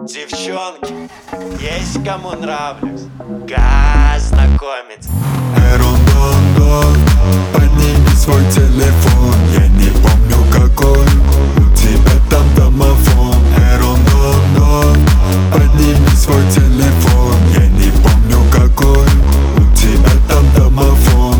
Девчонки, есть кому нравлюсь? Газ знакомец. Эрон-дон-дон, подними свой телефон. Я не помню какой, у тебя там домофон. Эрон-дон-дон, подними свой телефон. Я не помню какой, у тебя там домофон.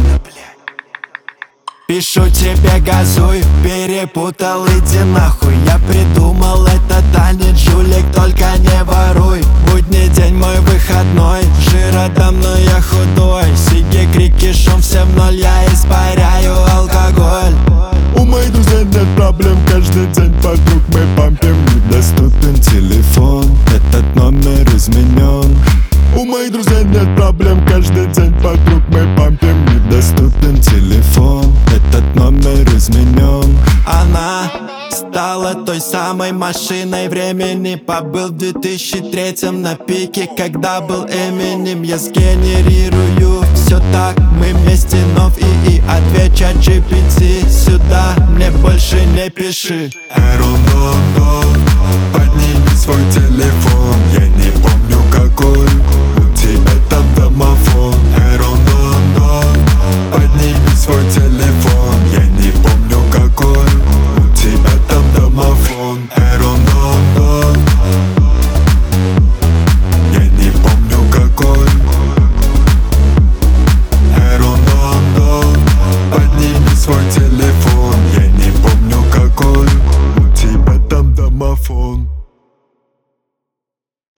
Пишу тебе газуй, перепутал, иди нахуй. Я придумал этот танец, жулик, только не воруй. Будний день мой выходной, жира давно я худой. Сиги, крики, шум, всем в ноль, я испаряю алкоголь. У моих друзей нет проблем, каждый день подруг мы пампим. Недоступен телефон, этот номер изменен. У моих друзей нет проблем, каждый день подруг мы пампим. Недоступен телефон, этот номер изменен. Она стала той самой машиной времени. Побыл в 2003-м на пике, когда был Эминем. Я сгенерирую все так, мы вместе, но в ИИ. Ответ чат GPT сюда, мне больше не пиши. Эрон-дон-дон, подними свой телефон. Я